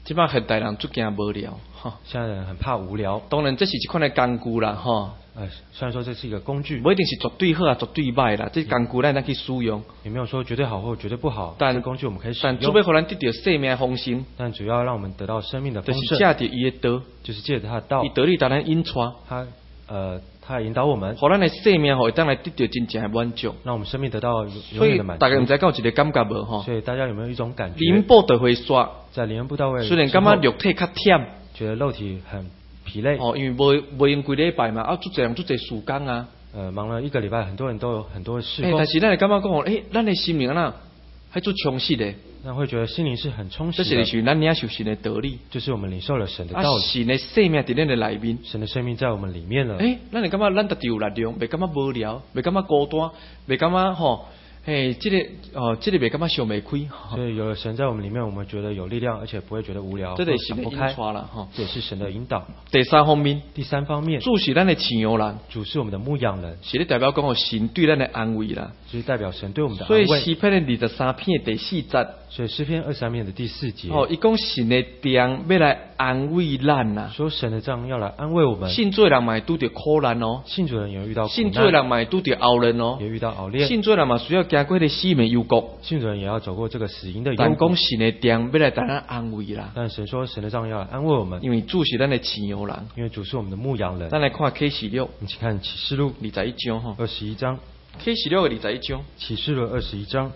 即摆现代人最惊无聊， 现在人很怕无聊。 当然这是一款的工具啦， 虽然说这是一个工具， 不一定是绝对好啊，绝对歹啦。这工具咱去使用， 也没有说绝对好或绝对不好。 但这工具我们可以使但主用， 要互咱得到生命丰盛， 但主要让我们得到生命的丰盛， 就是借着伊的道， 就是借着他的道， 伊道理带咱引带， 他引导我们， 互咱的生命会当来得到真正的满足。 让我们生命得到永所以远的满足。 大家毋知有一个感觉无吼？ 所以大家有没有一种感觉？ 灵宝的会说， 在灵恩布道会， 虽然感觉肉体较忝， 觉得肉体很疲累， 因为无用规礼拜嘛，足侪事工啊。 忙了一个礼拜，很多人都有很多事工， 但是咱会感觉讲，咱的心灵啊，还做充实的。 那会觉得心灵是很充实的。 这是咱领受神的道理， 就是我们领受了神的道理。 神的生命伫咱的内面， 神的生命在我们里面了。 咱会感觉咱得有力量，袂感觉无聊，袂感觉孤单，袂感觉这个袂感觉想袂开。 所以有了神在我们里面，我们觉得有力量，而且不会觉得无聊， 这是神的不开引导啦， 这也是神的引导。 第三方面，主是咱的饲养人， 主是我们的牧羊人， 是咧代表讲神对咱的安慰啦， 就是代表神对我们的安慰。 所以诗篇的23篇第4节。 所以诗篇23篇的第4节， 伊讲神的杖要来安慰咱呐， 说神的杖要来安慰我们。 信主的人嘛拄着苦难哦， 信主人也遇到苦难， 信主的人嘛拄着熬炼哦， 也遇到熬炼。 信主的人嘛需要经过的死命幽谷， 信主人也要走过这个死荫的幽谷。 但讲神的杖要来带咱安慰啦， 但神说神的杖要来安慰我们， 因为主是咱的饲养人， 因为主是我们的牧羊人。 咱来看启示录， 你请看启示录 21章哈 ，21章， 启示录的21章， 启示录21章。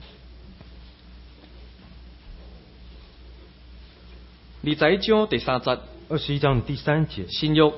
21章第3节 ，21章第3节， 新约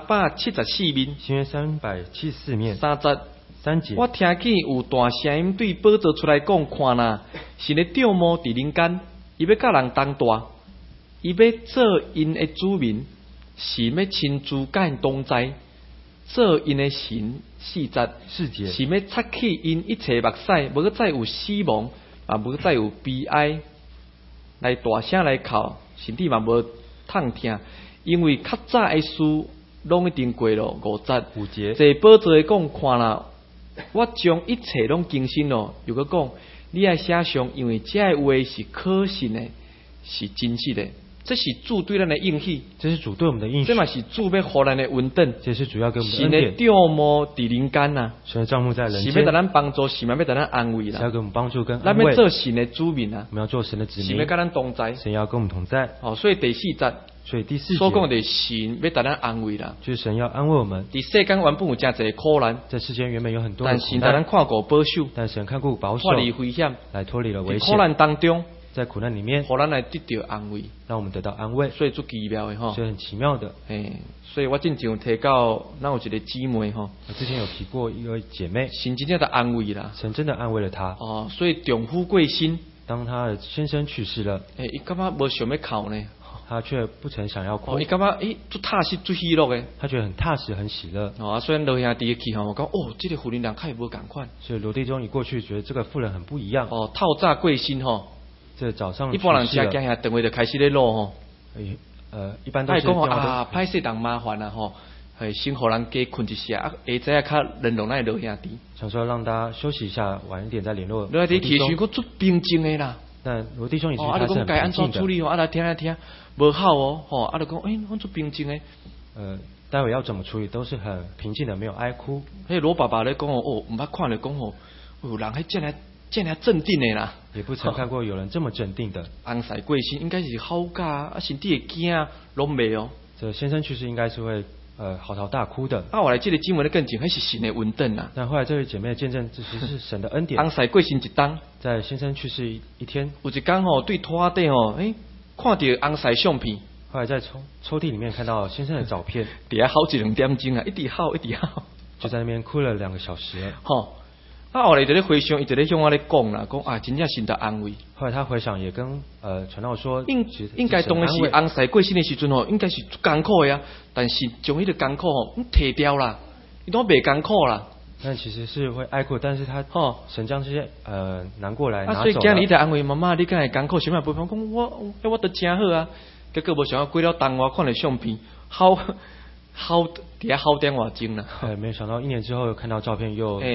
374面， 新约374面 ，3节 ，3节， 我听见有大声音对宝座出来讲，看呐，神的帐幕伫人间，伊要甲人同大，伊要做因的子民，神要亲自甲因同在，做因的神4节，神要擦去因一切目屎，无再有死亡，也无再有悲哀，来大声来哭。身体嘛无痛疼，因为较早的事拢已经过了。5节，坐宝座的讲看啦，我将一切拢更新了。又搁讲，你爱写上，因为这的话是可信的，是真实的。这是主对咱的应许， 这是主对我们的应许。 这嘛是主要予咱的稳定， 这是主要给我们的恩典。 神的帐幕伫人间呐， 神的帐幕在人间， 是要带咱帮助，是嘛要带咱安慰啦。 是要给我们帮助跟安慰。 咱要做神的子民啊， 我们要做神的子民。 神要跟咱同在， 神要跟我们同在。 所以第4节， 所以第4节所讲的神要带咱安慰啦， 就是神要安慰我们。 伫世间原本有真侪苦难， 在世间原本有很多的苦难， 但神带咱看顾保守， 但神看顾保守， 脱离危险， 来脱离了危险。 苦难当中， 在苦难里面， 互咱来得到安慰， 让我们得到安慰。 所以足奇妙的吼， 所以很奇妙的。 所以我之前有提到，咱有一个姊妹吼， 我之前有提过一位姐妹， 神真正的安慰啦， 神真的安慰了她。 所以丈夫过身， 当她的先生去世了， 伊感觉无想要哭呢， 她却不曾想要哭。 伊感觉足踏实足喜乐的， 她觉得很踏实很喜乐。 虽然罗兄弟去吼，我讲这个妇人人较无共款。 所以罗弟兄一过去，觉得这个妇人很不一样。 透早过身吼。 这早上一般人家家下电话就开始咧录吼， 一般都是讲歹势人麻烦啊吼，先互人加困一下，下早较联络咱老兄弟。 想说让大家休息一下，晚一点再联络。 罗弟兄其实足平静的啦， 但罗弟兄也是他是很平静的。 该安怎处理来听，无好吼，就讲我足平静的。 待会要怎么处理都是很平静的，没有哀哭。 罗爸爸咧讲唔捌看咧讲有人还这样镇定的啦， 也不曾看过有人这么镇定的。 翁婿过身应该是好假，身体会惊，拢袂哦。 这先生去世应该是会嚎啕大哭的。 我来这个经文的更正，还是神的恩典啦。 但后来这位姐妹的见证，这其实是神的恩典。 翁婿过身一当， 在先生去世一天， 有一天对拖底看到翁婿相片。 后来在抽屉里面看到先生的照片， 底下好2点钟啊，一直好， 就在那边哭了2个小时。 后来就咧回想，伊就咧向我咧讲啦，讲真正神的安慰。 后来他回想也跟传道说， 应该当然是翁婿过身的时阵应该是艰苦的啊，但是将迄个艰苦摕掉啦，伊都袂艰苦啦。 但其实是会哀哭，但是他神将这些难过来拿走了。 所以今日你在安慰妈妈，你敢会艰苦，什么不讲我都真好啊。结果无想到过了当我看了相片，好底下好点外钟啦。 没想到1年之后又看到照片又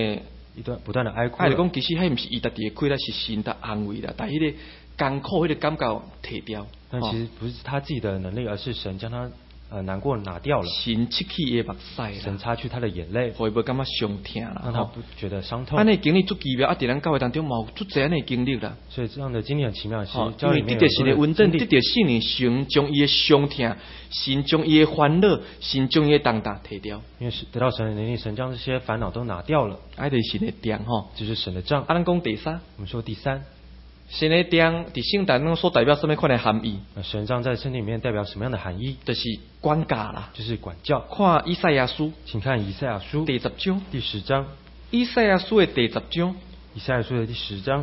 不断的哀哭了。 就讲其实迄毋是伊家己的亏啦，是神的安慰啦，但迄个艰苦迄个感觉摕掉。 但其实不是他自己的能力，而是神将他难过拿掉了。 神切去伊的目屎啦， 神擦去他的眼泪， 互伊无感觉伤痛啦， 让他不觉得伤痛。 安尼经历足奇妙，伫咱教会当中嘛有足侪安尼经历啦。 所以这样的经历很奇妙，其实因教会里面为得着神的稳定， 经历得着圣灵神将伊的伤痛，神将伊的烦恼，神将伊的重担摕掉。 因为是得到神的能力，神将这些烦恼都拿掉了。 爱就是神的殿吼， 这是神的杖。 咱讲第三， 我们说第三， 神的殿伫圣诞中所代表什么款的含义？ 神杖在圣经里面代表什么样的含义？ 就是管教啦， 就是管教。 看以赛亚书， 请看以赛亚书第10章， 第10章。 以赛亚书的第10章， 以赛亚书的第10章。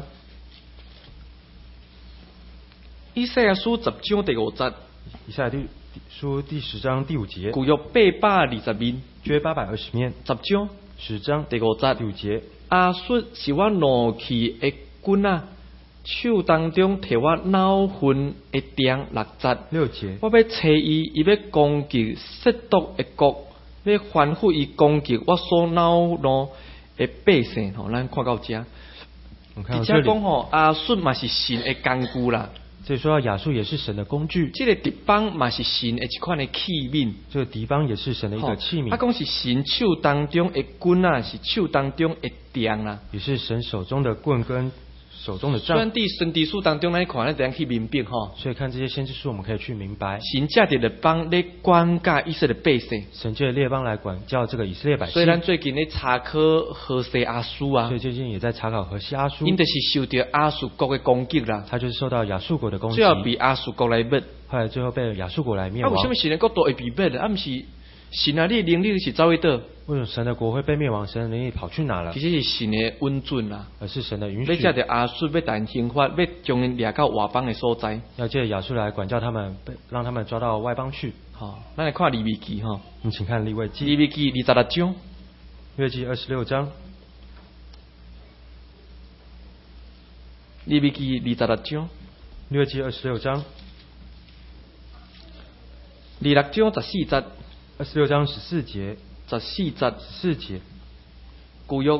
以赛亚书10章第5节， 以赛亚书第10章第5节。 旧约820面， 约820面。 10章 10章第5節， 第5節。 亞述是我怒氣的棍啊，手當中摕我惱恨的杖6節。 6節。 我要找伊，伊要攻擊褻瀆的國，要反覆伊攻擊我所惱怒的百姓。吼，咱看到這。 我看到這裡。 講吼，亞述嘛是神的工具啦。 所以說到亞述也是神的工具。 這個敵邦嘛是神的一款的器皿。 這個敵邦也是神的一個器皿。 講是神手當中的棍啊，是手當中的杖啦。 也是神手中的棍跟手中的杖。 雖然在先知書當中，咱看咱怎樣去明白吼。 所以看這些先知書，我們可以去明白。 神借着列邦咧管教以色列百姓。 神借列邦來管教這個以色列百姓。 所以咱最近咧查考何西阿書啊。 所以最近也在查考何西阿書。 因就是受到亞述國的攻擊啦。 他就是受到亞述國的攻擊。 最後被亞述國來滅。 後來最後被亞述國來滅亡。 為什麼神的國度會被滅？啊，不是神啊，你的能力是走去倒？ 為什麼神的國會被滅亡？神的能力跑去哪了？ 其實是神的允准啦， 而是神的允許。 要借着亞述要但刑罰，要將因掠到外邦的所在。 要借亞述來管教他們，讓他們抓到外邦去。 好，咱來看利未記哈。 你請看利未記。 利未記26章。 利未記26章。 利未記26章。 利未記26章。 26章14節。 26章14節。 14節。 14節。 舊約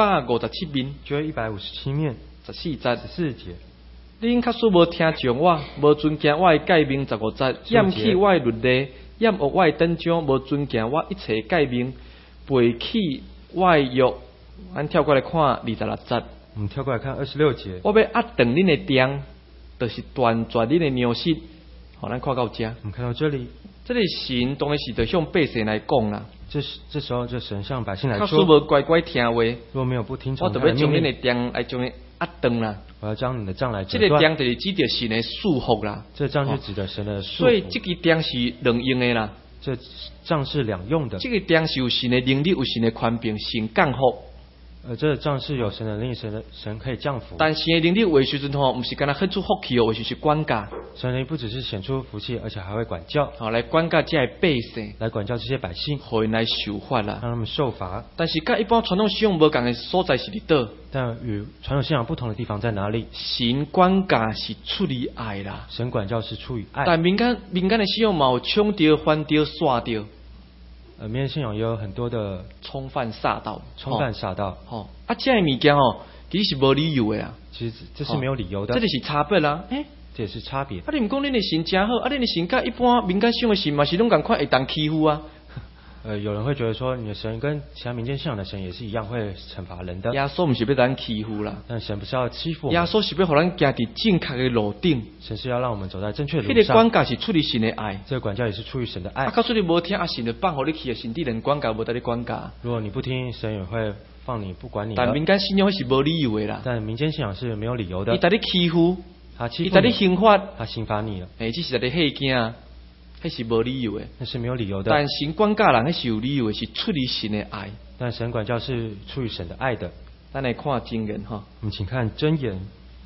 157面。 舊約157面。 14節。 14節。 恁假使無聽從我，無遵行我的誡命15節，厭棄我的律例，厭惡我的典章，無遵行我一切誡命，背棄我的約。咱跳過來看26節。 我們跳過來看26節。 我要壓斷恁的杖，就是斷絕恁的糧食。好，咱看到這。 我們看到這裡。 這個神當然是對向百姓來講啦。 這時候就神向百姓來說。 假使無乖乖聽話， 如果沒有不聽從， 我就要將恁的杖來將你壓斷啦。 我要將你的杖來折斷。 這個杖就是指着神的束縛啦。 這杖就指着神的束縛。 所以這個杖是兩用的啦。 這杖是兩用的。 這個杖是有神的能力，有神的權柄，神降福。 這個杖是有神的能力，神可以降福。 但神的能力有的時陣吼，唔是干那顯出福氣哦，有時是管教。 神的能力不只是顯出福氣，而且還會管教。 好，來管教這些百姓， 來管教這些百姓， 互因來受罰啦， 讓他們受罰。 但是跟一般傳統信仰無共的所在是佇倒？ 但與傳統信仰不同的地方在哪裡？ 神管教是出於愛啦， 神管教是出於愛。 但民間的信仰嘛有搶到、翻到、刷到。 民間信仰也有很多的衝犯煞到。 好， 啊，這個物件吼，其實是無理由的啦。 其實這是沒有理由的。 這就是差別啦。 這也是差別。 啊，你唔講恁的神真好，啊，恁的神甲一般民間信仰的神嘛是攏共款會當欺負啊。 有人會覺得說，你的神跟其他民間信仰的神也是一樣，會懲罰人的。 耶穌唔是要咱欺負啦， 但神不是要欺負我們。 耶穌是要讓咱行在正確的路頂。 神是要讓我們走在正確的路上。 這個管教是出於神的愛， 這個管教也是出於神的愛。 啊，假使你無聽，啊，神就放互你去，神啲人管教無得你管教。 如果你不聽，神也會放你不管你。 但民間信仰是無理由的啦。 但民間信仰是沒有理由的。 伊帶你欺負， 伊帶你刑罰， 他刑罰你了。 這是帶你嚇驚。那是無理由的， 那是沒有理由的。 但神管教人那是有理由的，是出於神的愛。 但神管教是出於神的愛的。 咱來看箴言哈。 我們請看箴言。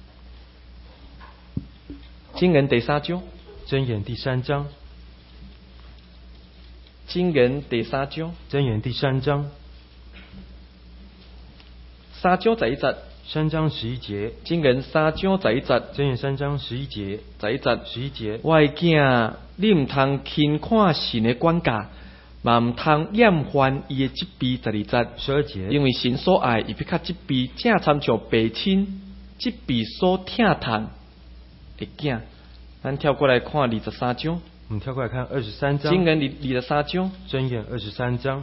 箴言第3章。 箴言第3章。 箴言第3章。 箴言第3章。 3章11節。 3章11節。 箴言3章11節。 箴言3章11節。 11節。 11節。 我的囝，你唔通輕看神的管教， 嘛唔通厌烦伊的即悲12节， 12节， 因为神所爱，伊必较即悲，正参像父亲即悲所疼痛的囝。咱跳过来看23章， 我们跳过来看23章， 箴言23章， 箴言23章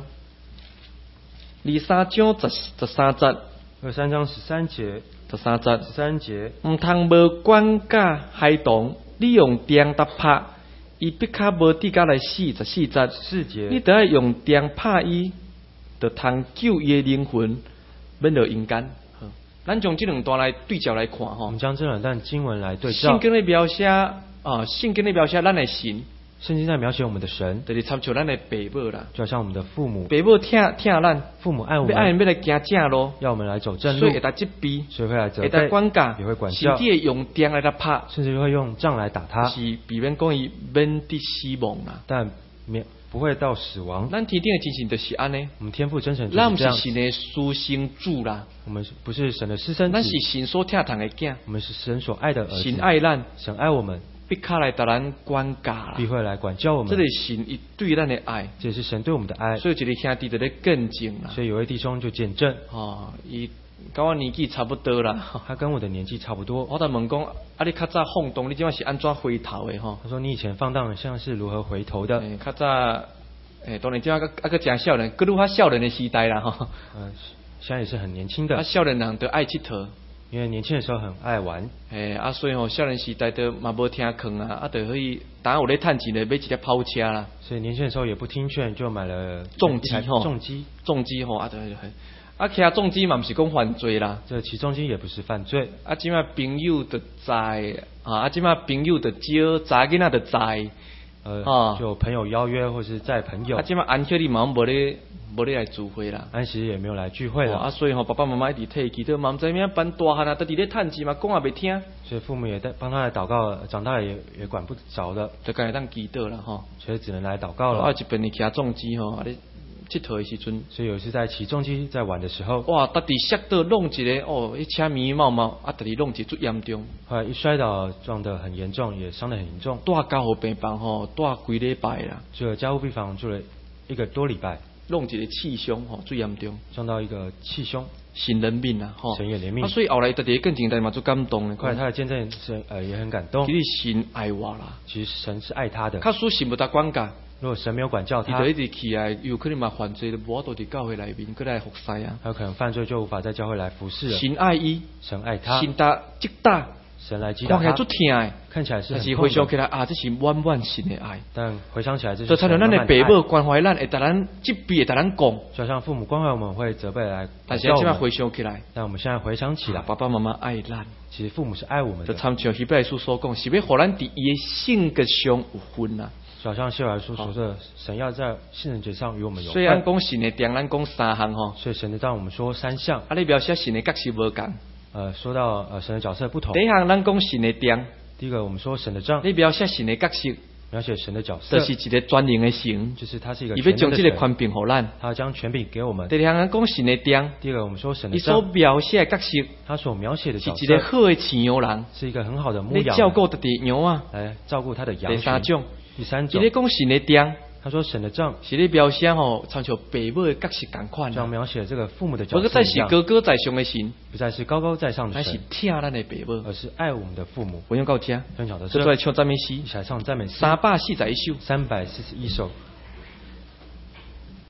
13章13节 ，23章13节 ，13节， 13节， 唔通无管教孩童，你用钉打拍，伊必较无底甲来死14节。 4节， 你得要用钉拍伊，就通救伊的灵魂，免落阴间。好，咱从这两段来对照来看我吼们，将这两段经文来对照圣，经的描写圣经的描写咱的神， 圣经在描写我们的神， 就是参照咱的父母啦。 就好像我们的父母， 父母疼咱， 父母爱我要爱们， 要来行正路， 要我们来走正路所以，会当责备， 所以会来责会当备， 管教， 也会管教甚至会用钉来打拍， 甚至会用杖来打他， 是避免讲伊免得死亡啦。 但不会到死亡。 咱天顶的精神就是安尼， 我们天父真神就咱毋是这样， 是神的私生主啦， 我们不是神的私生子咱，是神所疼痛的囝， 我们是神所爱的儿神子， 爱咱， 神爱我们， 必较来达咱管教啦必。会来管教我们这，个神伊对咱的爱， 这也是神对我们的爱。 所以一个兄弟就咧见证啦。 所以有位弟兄就见证， 伊跟我年纪差不多啦。 他跟我的年纪差不多。 我就问讲，你较早放荡，你即摆是安怎回头的吼？ 他说：“你以前放荡像是如何回头的？ 较早当然即摆个真少年，搁愈较少年的时代啦吼。 现在也是很年轻的， 少年人都爱佚佗， 因为年轻的时候很爱玩， 所以少年时代都嘛无听劝啊，就可以当有咧趁钱咧买一辆跑车啦， 所以年轻的时候也不听劝，就买了重机一台吼， 重机。 重机吼骑重机嘛，毋是讲犯罪啦。 这骑重机也不是犯罪。 即摆朋友就在即摆朋友就少，查囡仔就在。 就朋友邀约或是载朋友。 即摆安息日嘛无咧来聚会啦。 安息日也没有来聚会了。 所以爸爸妈妈一直替伊祈祷，嘛毋知影办大汉啊，都伫咧趁钱嘛，讲也袂听。 所以父母也在帮他来祷告，长大也管不着的， 就该当祈祷啦吼。 所以只能来祷告了。 一边骑重机吼，咧佚佗的时阵， 所以有一次在骑重机在玩的时候， 哇，搭伫摔倒弄一个迄车迷毛毛，搭伫弄一个最严重。 后来一摔倒撞得很严重，也伤得很严重。 住家护病房吼，住几礼拜啦。 住了加护病房住了1个多礼拜。 弄一个气胸吼，最严重。 撞到一个气胸。 神怜悯啦吼。 神也怜悯。 所以后来特地更正代嘛，最感动的。 后来他的见证是也很感动。 其实神爱我啦。 其实神是爱他的。 假使神无得管教。 如果神没有管教他， 他就一直起来，有可能嘛犯罪，无法度伫教会内面，过来服侍啊。 他有可能犯罪就无法在教会来服侍了。 神爱伊， 神爱他， 神击打， 神来击打他， 看起来足疼的， 看起来是很痛的。 但是回想起来这是满满神的爱。 但回想起来，这就参照咱的父母关怀咱，会达咱责备，会达咱讲。 就像父母关怀我们，会责备来。 但是现在回想起来， 但我们现在回想起来， 爸爸妈妈爱咱。 其实父母是爱我们的。 就参照希伯来书所讲，是要互咱伫伊的性格上有分啊。 就好像希伯来书所说的，神要在信任节上与我们有分。 虽然讲神的定，咱讲3项吼。 所以神的让我们说3项。 你描写神的角色无共。 说到神的角色不同。 第一项咱讲神的定。 第一个我们说神的杖。 你描写神的角色。 描写神的角色。 就是一个全能的神。 就是他是一个。 伊要将这个权柄互咱。 他将权柄给我们。 第二项讲神的定。 第二个我们说神的杖。 伊所描写的角色。 他所描写的角色。 是一个好的饲羊人。 是一个很好的牧羊。 照顾他的羊啊。 来照顾他的羊群。第三种。 伊咧讲神的定。 他说神的杖是咧描写参照父母的角色同款， 像描写这个父母的角色一样。 不再是高高在上的神， 不再是高高在上的神， 而是疼咱的父母， 而是爱我们的父母。 分享到这， 分享到这， 再来唱赞美诗， 一起来唱赞美诗 341首， 341首。